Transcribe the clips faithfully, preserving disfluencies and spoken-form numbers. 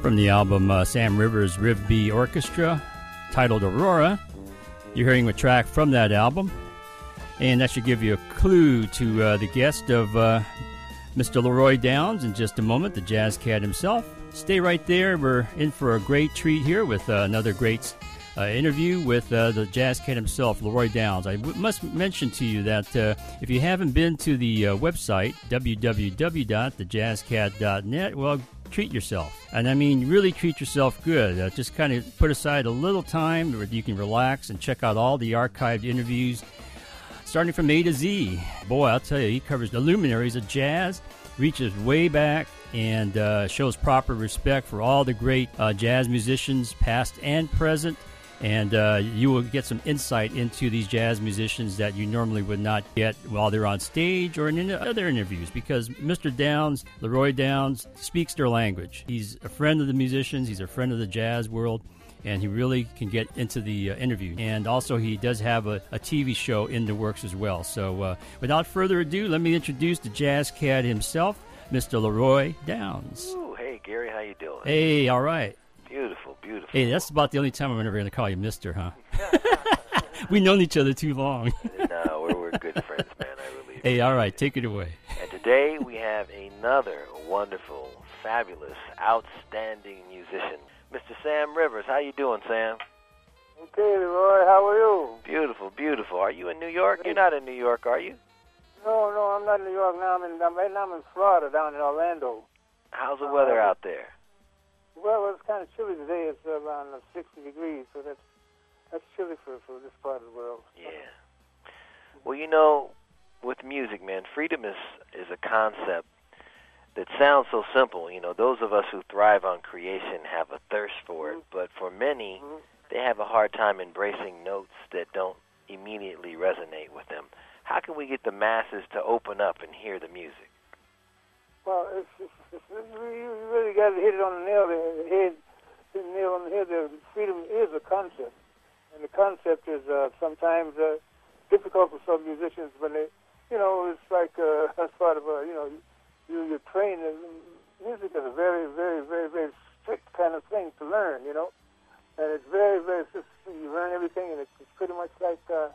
from the album uh, Sam Rivers Riv B Orchestra, titled Aurora. You're hearing a track from that album, and that should give you a clue to uh, the guest of uh, Mister Leroy Downs in just a moment, the Jazz Cat himself. Stay right there. We're in for a great treat here with uh, another great uh, interview with uh, the Jazz Cat himself, Leroy Downs. I w- must mention to you that uh, if you haven't been to the uh, website, w w w dot the jazz cat dot net, well, treat yourself. And I mean, really treat yourself good. Uh, just kind of put aside a little time where you can relax and check out all the archived interviews, starting from A to Z. Boy, I'll tell you, he covers the luminaries of jazz, reaches way back, and uh, shows proper respect for all the great uh, jazz musicians, past and present. And uh, you will get some insight into these jazz musicians that you normally would not get while they're on stage or in other interviews, because Mister Downs, Leroy Downs, speaks their language. He's a friend of the musicians. He's a friend of the jazz world, and he really can get into the uh, interview. And also, he does have a, a T V show in the works as well. So uh, without further ado, let me introduce the Jazz Cat himself, Mister Leroy Downs. Ooh, hey, Gary, how you doing? Hey, all right. Beautiful, beautiful. Hey, that's about the only time I'm ever going to call you Mister, huh? We've known each other too long. No, we're, we're good friends, man. I really Hey, all right, take it away. And today we have another wonderful, fabulous, outstanding musician, Mister Sam Rivers. How you doing, Sam? Okay, Leroy, how are you? Beautiful, beautiful. Are you in New York? You're not in New York, are you? No, no, I'm not in New York now. I'm in, I'm, right now I'm in Florida, down in Orlando. How's the weather uh, out there? Well, it's kind of chilly today. It's around uh, sixty degrees, so that's that's chilly for, for this part of the world. Yeah. Well, you know, with music, man, freedom is, is a concept that sounds so simple. You know, those of us who thrive on creation have a thirst for it, but for many, Mm-hmm. they have a hard time embracing notes that don't immediately resonate with them. How can we get the masses to open up and hear the music? Well, it's, it's, it's, you really got to hit it on the nail, the head, hit the nail on the head. The freedom is a concept, and the concept is uh, sometimes uh, difficult for some musicians when they, you know, it's like uh, as part of a, you know, you you're trained. Music is a very, very, very, very strict kind of thing to learn, you know, and it's very, very. It's just, you learn everything, and it's, it's pretty much like uh,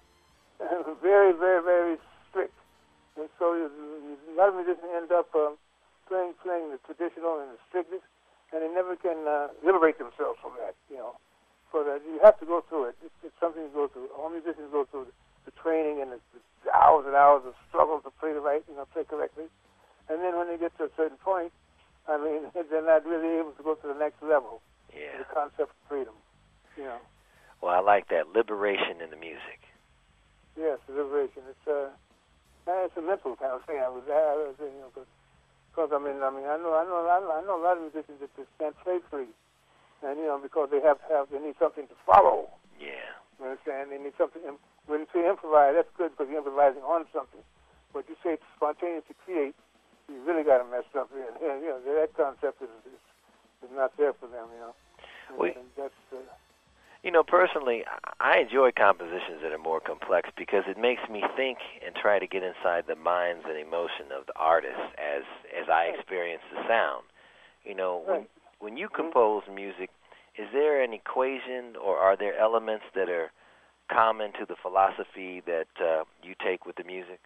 very, very, very strict. And so you, you, a lot of musicians end up. Uh, Playing, playing the traditional and the strictness, and they never can uh, liberate themselves from that, you know. So that you have to go through it. It's, it's something to go through. All musicians go through the, the training and the, the hours and hours of struggle to play the right, you know, play correctly. And then when they get to a certain point, I mean, they're not really able to go to the next level. Yeah. The concept of freedom, you know. Well, I like that. Liberation in the music. Yes, liberation. It's a, uh, it's a mental kind of thing. I was, I was you know, 'cause Because I mean, I mean, I know, I know, I know a lot of musicians that just can't play free, and you know, because they have to have, they need something to follow. Yeah. You understand? They need something. When you say improvise, that's good because you're improvising on something. But you say spontaneous to create, you really got to mess up. And, and you know, that concept is, is is not there for them. You know. And, well, and that's. Uh, You know, personally, I enjoy compositions that are more complex because it makes me think and try to get inside the minds and emotion of the artist as as I experience the sound. You know, when, when you compose music, is there an equation or are there elements that are common to the philosophy that uh, you take with the music?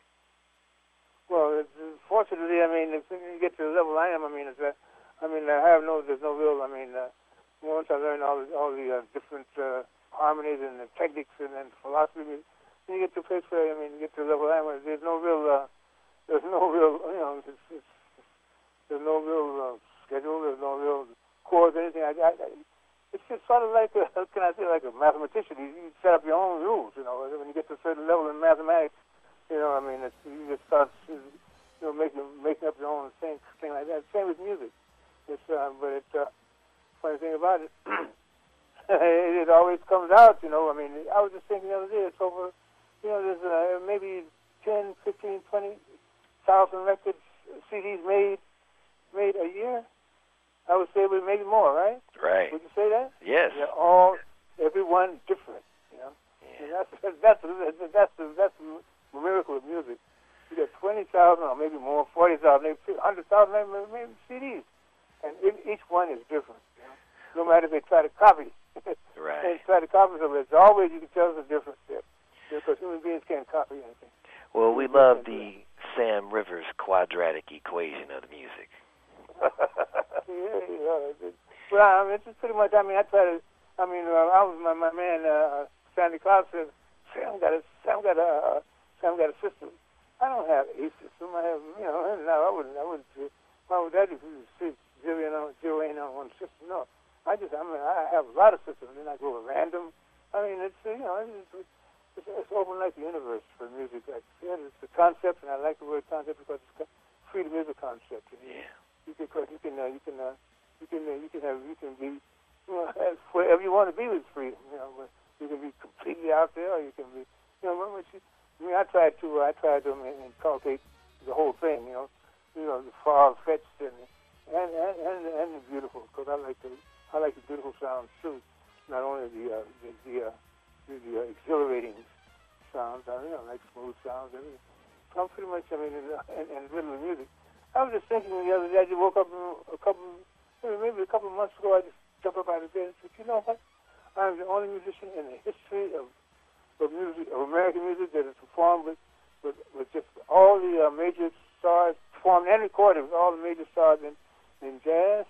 Well, it's, fortunately, I mean, if you get to the level I am, I mean, it's, uh, I mean, I have no, there's no real, I mean. Uh, Once I learned all the, all the uh, different uh, harmonies and the techniques and then philosophy, then you get to a place where, I mean, you get to a level where there's no real, uh, there's no real, you know, it's, it's, there's no real uh, schedule, there's no real chords, anything. I, I, I, it's just sort of like, a, how can I say, like a mathematician. You, you set up your own rules, you know. When you get to a certain level in mathematics, you know, I mean, it's, you just start, you know, making making up your own thing, thing like that. Same with music. It's, uh, but it. Uh, Funny thing about it, it, it always comes out, you know. I mean, I was just thinking the other day, it's over, you know, there's uh, maybe ten, fifteen, twenty thousand records, C Ds made made a year. I would say maybe more, right? Right. Would you say that? Yes. They're all, everyone different, you know. Yeah. And that's that's that's that's the, that's the miracle of music. You got twenty thousand or maybe more, forty thousand, maybe one hundred thousand, maybe, maybe C Ds. And each one is different. You know? songwriters, they try to copy. Right. They try to copy something. It's always, you can tell there's a difference there. Because human beings can't copy anything. Well, we love the Sam Rivers quadratic equation of the music. yeah, yeah. Well, I mean, it's pretty much, I mean, I try to, I mean, uh, I was, my, my man, uh, Sandy Claus said, Sam got a, Sam got a, uh, Sam got a system. I don't have a system. I have, you know, no, I wouldn't, I wouldn't, why would that if you see zero on, zero ain't on one system? No. I just, I mean, I have a lot of systems, and I go with random. I mean, it's, you know, it's, it's, it's open like the universe for music. Like, yeah, it's the concept, and I like the word concept because it's freedom is a concept. You know? Yeah. You can, you can, uh, you can, uh, you can, uh, you can have, you can be, you know, wherever you want to be with freedom. You know, you can be completely out there, or you can be, you know, what you, I mean, I tried to, uh, I tried to um, inculcate the whole thing. You know, you know, the far-fetched and and and and, and the beautiful, because I like the, I like the beautiful sounds too. Not only the, uh, the, the uh, The, the uh, exhilarating sounds, I, you know, like smooth sounds. Everything. I'm pretty much, I mean, in, in, in the middle of music. I was just thinking the other day. I just woke up a couple, maybe a couple of months ago. I just jumped up out of bed and said, "You know what? I'm the only musician in the history of, of music, of American music, that has performed with, with, with just all the uh, major stars, performed and recorded with all the major stars in, in jazz,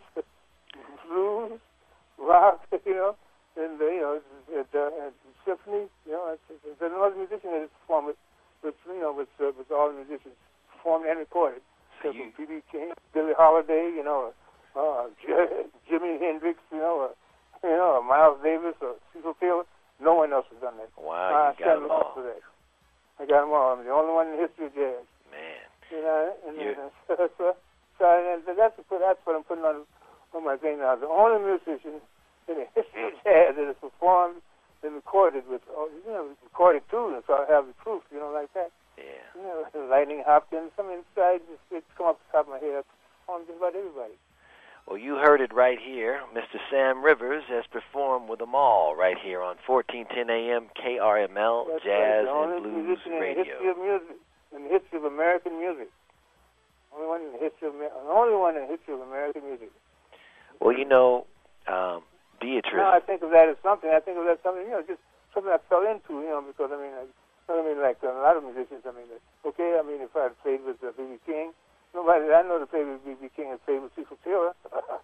blues, rock, you know." And uh, you know, it, uh, and symphony, you know, it's, it's, there's another musician that has performed with, with you know, with, uh, with all the musicians performed and recorded. So you... B B King, Billie Holiday, you know, uh, J- Jimi Hendrix, you know, uh, you know, Miles Davis or Cecil Taylor. No one else has done that. Wow, you got them all. For that. I got them all. I'm the only one in the history of jazz. Man. You know, and, and, so, so, so and that's that's what I'm putting on on my thing now. The only musician in the history of jazz that is performed and recorded with, you know, recorded too, and so I have the proof, you know, like that. Yeah. You know, Lightning Hopkins. I mean, I just it's come off the top of my head. I performed just about everybody. Well, you heard it right here. Mister Sam Rivers has performed with them all right here on fourteen ten A M K R M L That's Jazz right. and Blues in Radio. The history of music, in the history of American music. Only one in the history of the only one in the history of American music. Well, you know, um, Beatrice. No, I think of that as something. I think of that as something, you know, just something I fell into, you know, because, I mean, I, I mean, like a lot of musicians, I mean, okay, I mean, if I had played with uh, B B King, nobody that I know that played with B B King has played with Cecil Taylor.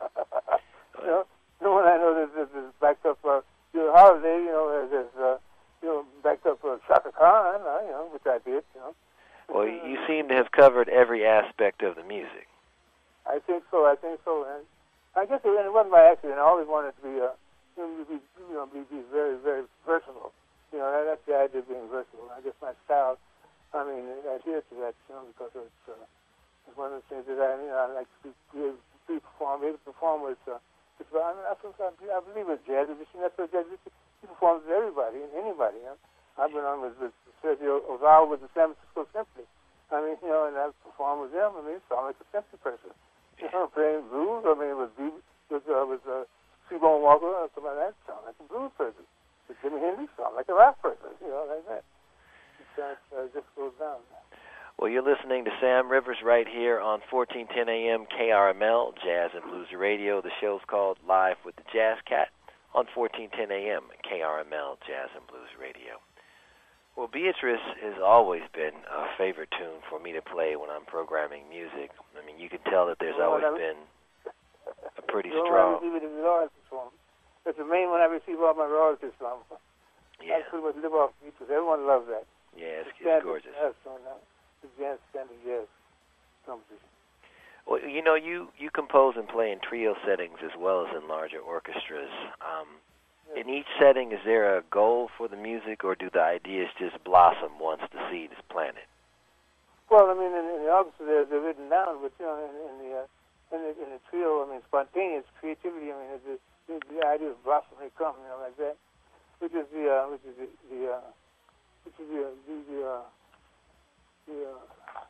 you know, no one I know that is backed up, uh, Billie Holiday, you know, as, as uh, you know, backed up uh, Chaka Khan, uh, you know, which I did, you know. Well, you seem to have covered every aspect of the music. I think so, I think so, and I guess it, it wasn't by accident. I always wanted to be, uh, to be, you know, be, be very, very versatile. You know, that, that's the idea of being versatile. I guess my style, I mean, I adhere to that, you know, because it's, uh, it's one of the things that I, you know, I like to be, be, be perform, able to perform with. Uh, it's, I, mean, I, I believe with jazz musician. That's what jazz musician. He performs with everybody and anybody. You know? I've been on with, with Sergio Ozawa with the San Francisco Symphony. I mean, you know, and I've performed with them. I mean, it sounds like a symphony person. You know, playing blues. I mean, with with uh, with uh, Seaborn Walker or something like that, sound like a blues person. With Jimi Hendrix, sound like a rap person. You know, like that. It just, uh, just goes down. Well, you're listening to Sam Rivers right here on fourteen ten A M K R M L Jazz and Blues Radio. The show's called Live with the Jazz Cat on fourteen ten A M K R M L Jazz and Blues Radio. Well, Beatrice has always been a favorite tune for me to play when I'm programming music. I mean, you can tell that there's always been a pretty strong... That's the main one I receive all my royalties from. Yeah. I pretty much live off Beatrice. Everyone loves that. Yeah, it's, it's gorgeous. Jazz, so now, it's jazz, standard jazz composition. Well, you know, you, you compose and play in trio settings as well as in larger orchestras. Um, In each setting, is there a goal for the music, or do the ideas just blossom once the seed is planted? Well, I mean, in, in the orchestra, they're, they're written down, but, you know, in, in, the, uh, in, the, in the trio, I mean, spontaneous creativity, I mean, it's, it's, the idea of blossom may come, you know, like that, which is the, uh, which is the, the uh, which is the, uh, the, the, uh, the uh,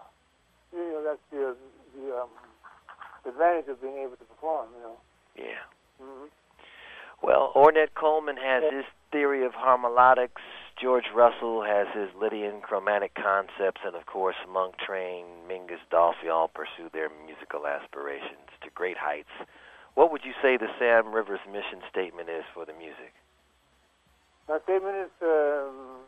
you know, that's the, uh, the um, advantage of being able to perform, you know. Yeah. Mm-hmm. Well, Ornette Coleman has his theory of harmonics. George Russell has his Lydian chromatic concepts, and of course, Monk Train, Mingus Dolphy all pursue their musical aspirations to great heights What would you say the Sam Rivers mission statement is for the music? My statement is, um,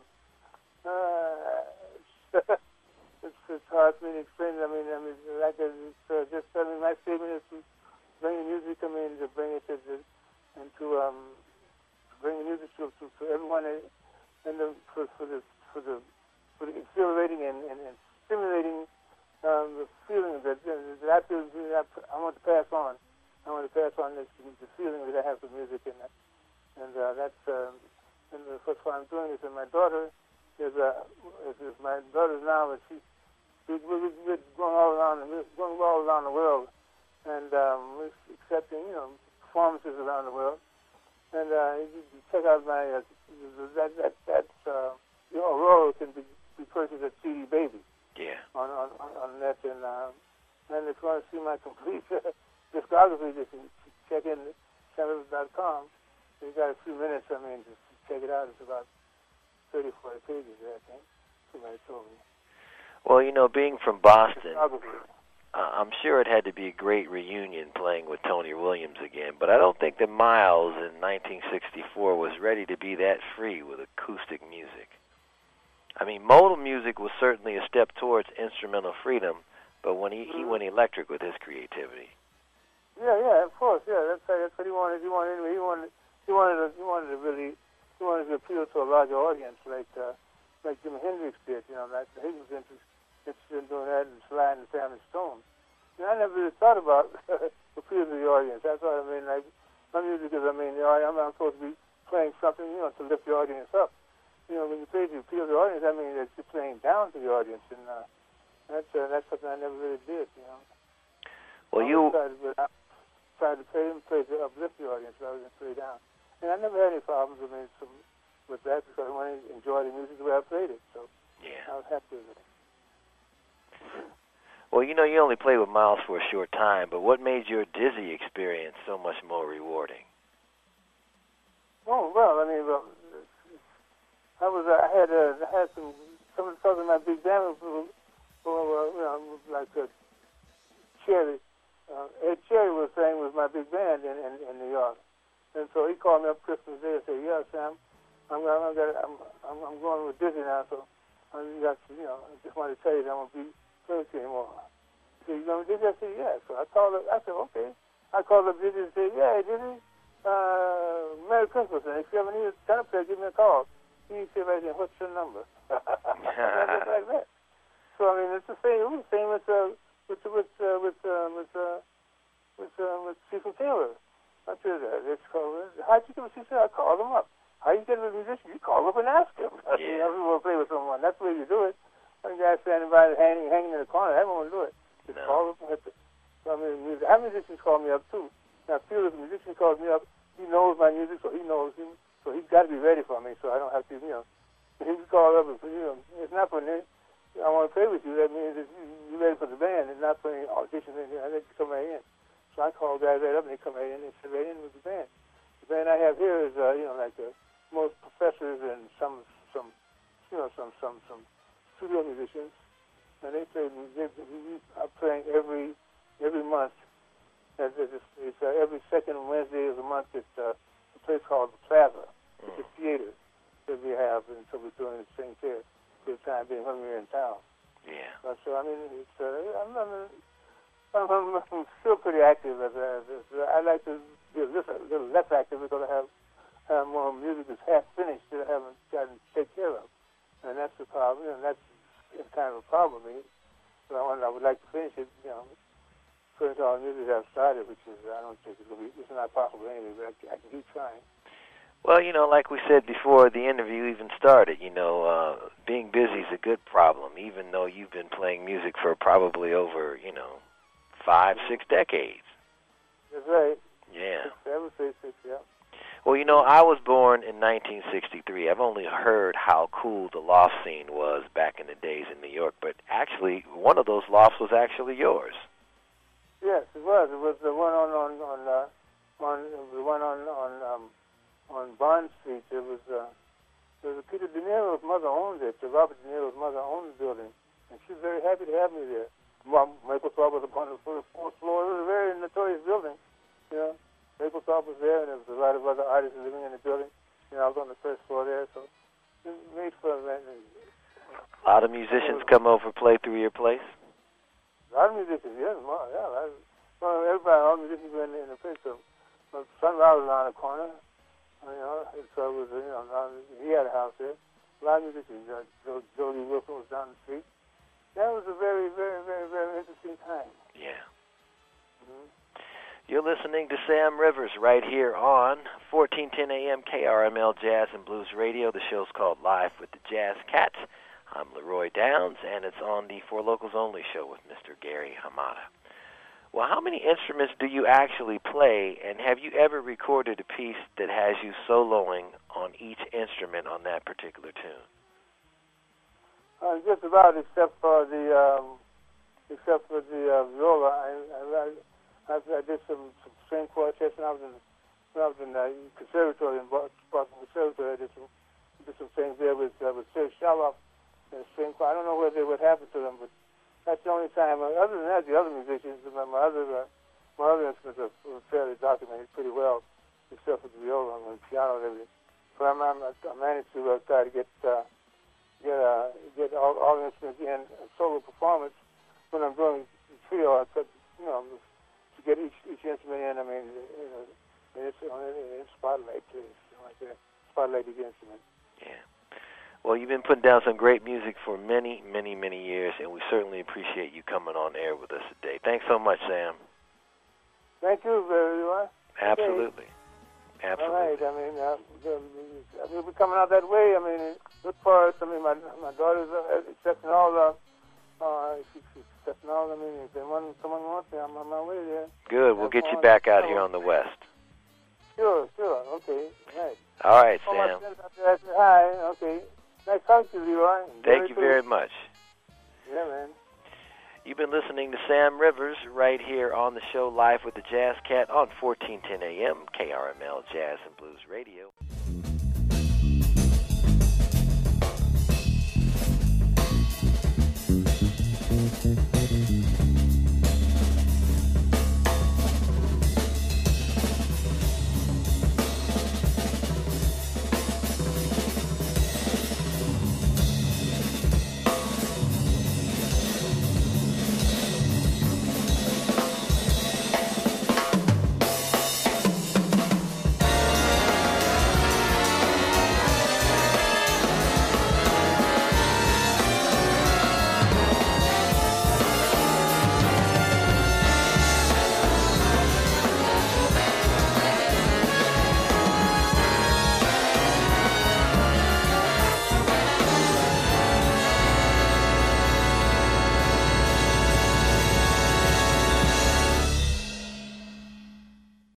uh, it's, it's hard for me to explain. I mean, I mean, like it's, uh, just I mean, my statement is to bring the music. I mean, to bring it to the, and to um, bring the music to, to, to everyone, and the for, for the for the for the exhilarating and, and, and stimulating um, the feeling that, that I feel that I want to pass on. I want to pass on this the feeling that I have for music, and that, and uh, that's um, and that's why I'm doing this. And my daughter is uh, is, is my daughter now, and she we, we, we're going all around we're going all around the world, and um, we're accepting you know performances around the world. And uh, you can check out my uh, that that that uh, you know Aurora can be, be purchased at C D Baby. Yeah. On on on net, and uh, and if you want to see my complete discography, just check in sam rivers dot com. You got a few minutes. I mean, just check it out. It's about thirty, forty pages there, I think. Somebody told me. Well, you know, being from Boston, uh, I'm sure it had to be a great reunion playing with Tony Williams again. But I don't think that Miles in nineteen sixty-four was ready to be that free with acoustic music. I mean, modal music was certainly a step towards instrumental freedom, but when he, he went electric with his creativity. Yeah, yeah, of course, yeah. That's that's what he wanted. He wanted. He wanted. He wanted. To, he wanted to really. He wanted to appeal to a larger audience, like uh, like Jimi Hendrix did. You know, like he was interested, interested in doing that and sliding the Family Stone. And I never really thought about appeal to the audience. That's what I mean. Like my music is. I mean, you know, I'm, I'm supposed to be playing something, you know, to lift the audience up. You know, when you play to appeal to the audience, I mean, it's you're playing down to the audience, and uh, that's uh, that's something I never really did. You know. Well, you. Tried to play and play to uplift the audience rather than play down. And I never had any problems with, me, some, with that because I wanted to enjoy the music the way I played it. So yeah. I was happy with it. Well, you know, you only played with Miles for a short time, but what made your Dizzy experience so much more rewarding? Oh, well, I mean, well, I was, uh, I had, uh, I had some, some of the songs in my big band were, were, you know, like uh, Cherry. Uh, Ed Cherry was saying with my big band in, in, in New York, and so he called me up Christmas Day and said, "Yeah, Sam, I'm I'm I'm I'm, I'm going with Dizzy now, so I got to, you know, I just wanted to tell you that I won't be playing with you anymore." He said, "You going with Dizzy?" I said, "Yeah." So I called up. I said, "Okay." I called up Dizzy and said, "Yeah, Dizzy, uh, Merry Christmas, and if you ever need a tenor player, give me a call." He said right there, "What's your number?" Just like that. So I mean, it's the same. It was the same as. Uh, With with uh, with uh, with uh, with uh, with Cecil Taylor, I said, uh, "Let's call it." How'd you get with Cecil? I called him up. How you get with a musician? You call up and ask him. I said, Yeah. "I really want to play with someone." That's the way you do it. Some guy standing by, hanging hanging in the corner. I don't want to do it. Just No. call up and hit the. So I mean, music. Our musicians call me up too. Now, feel if a musician calls me up, he knows my music, so he knows him. So he's got to be ready for me. So I don't have to, you know. He can call up and you know, it's not for me. I want to play with you. That means that you, you're ready for the band and not playing auditions. And I let you come right in. So I call guys right up and they come right in and sit right in with the band. The band I have here is, uh, you know, like uh, most professors and some, some, you know, some, some, some studio musicians, and they play. They, they are playing every, every month. It's, it's, it's uh, every second Wednesday of the month. It's uh, a place called the Plaza. It's a theater that we have, and so we're doing the thing there. For the time being when we were in town. Yeah. Uh, so I mean, it's, uh, I'm, I'm, I'm, I'm still pretty active. As, as, as, I like to be a little, a little less active because I have, have more music that's half finished that I haven't gotten to take care of, and that's the problem. And that's it's kind of a problem. I mean, so I, want, I would like to finish it. You know, finish all the music I've started, which is I don't think it's gonna be. It's not possible anyway, but I, I can keep trying. Well, you know, like we said before the interview even started, you know, uh, being busy is a good problem, even though you've been playing music for probably over, you know, five, six decades. That's right. Yeah. Six, seven, six, six, yeah. Well, you know, I was born in nineteen sixty-three. I've only heard how cool the loft scene was back in the days in New York, but actually, one of those lofts was actually yours. Yes, it was. It was the one on on on uh, on the one on on. Um, On Bond Street, there was, uh, there was a Peter De Niro's mother owned it. Robert De Niro's mother owned the building, and she was very happy to have me there. Michael Thorpe was up on the fourth floor. It was a very notorious building, You know, Mapplethorpe was there, and there was a lot of other artists living in the building. You know, I was on the first floor there, so it made fun of that. A lot of musicians come over, play through your place? A lot of musicians, yes, more, yeah. I, well, everybody, all the musicians were in, in the place. So, well, Sunrise was on the corner. You know, so it was, you know, he had a house there. A lot of musicians. Uh, jo- Jody Wilson was down the street. That was a very, very, very, very interesting time. Yeah. Mm-hmm. You're listening to Sam Rivers right here on fourteen ten A M K R M L Jazz and Blues Radio. The show's called Live with the Jazz Cats. I'm Leroy Downs, and it's on the For Locals Only show with Mister Gary Hamada. Well, how many instruments do you actually play, and have you ever recorded a piece that has you soloing on each instrument on that particular tune? Uh, just about, except for the um, except for the uh, viola. I, I, I, I did some, some string quartets when I was in when I was in the uh, conservatory in Boston Conservatory. I did some did some things there with uh, with Sir Shaloff and string quartet. I don't know whether what happened to them, but that's the only time. Uh, other than that, the other musicians, my, my other uh, my other instruments are fairly documented pretty well, except for the viola and the piano and everything. So I'm, I'm, I managed to uh, try to get uh, get uh, get all, all the instruments in a solo performance when I'm doing trio. I put, you know, to get each each instrument in. I mean, you know, it's on in spotlight, please, like that. Spotlight each instrument. Yeah. Well, you've been putting down some great music for many, many, many years, and we certainly appreciate you coming on air with us today. Thanks so much, Sam. Thank you very much. Absolutely. Okay. Absolutely. All right. I mean, uh, we'll be coming out that way. I mean, good for us. I mean, my my daughter's uh, accepting all the, uh, she's accepting all. I mean, if they want, someone wants me, I'm on my way there. Good. We'll get you back out here on the West. Sure, sure. Okay. Right. All right, all Sam. My friends out there, hi. Okay. Nice talking to you, Leroy. Thank you very much. Yeah, man. You've been listening to Sam Rivers right here on the show Live with the Jazz Cat on fourteen ten A M K R M L Jazz and Blues Radio.